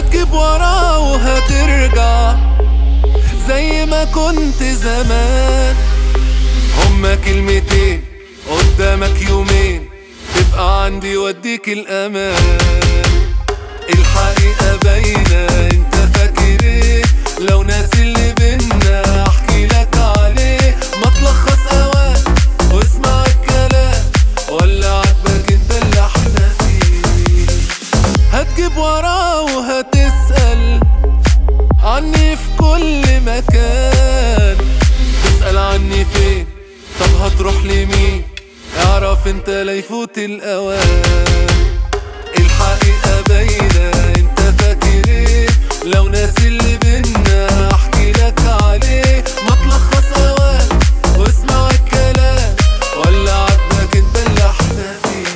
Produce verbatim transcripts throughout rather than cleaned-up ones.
هتجيب وراه وهترجع زي ما كنت زمان. هما كلمتين قدامك يومين تبقى عندي وديك الأمان. الحقيقة باينة انت فاكر ايه؟ لو ناسي اللي بينا احكي لك عليه. ما تلخص اوان واسمع الكلام ولا عجبك انت اللي احنا فيه. هتجيب وراه وهتسأل عني في كل مكان. تسأل عني فين؟ طب هتروح لمين؟ اعرف انت لا يفوت الاوان. الحقيقة باينة انت فاكر ايه؟ لو ناسي اللي بينا احكي لك عليه. ما تلخص اوان واسمع الكلام ولا عجبك انت اللي احنا فيه.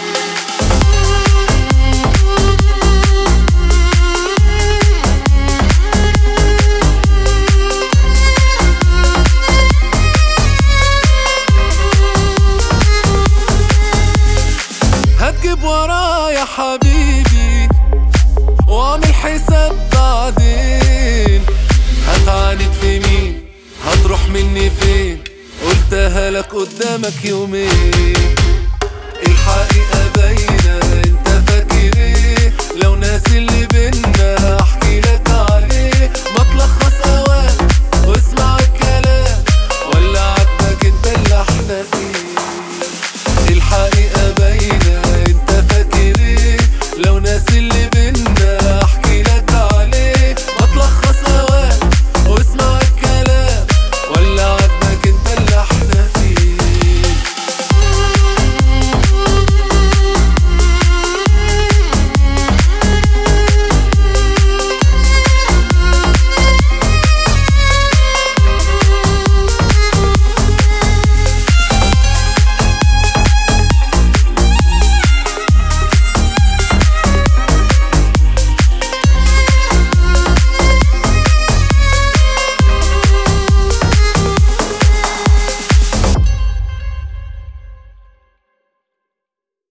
هتجيب وراه يا حبيبي واعمل حساب بعدين. هتعاند في مين؟ هتروح مني فين؟ قلتها لك قدامك يومين.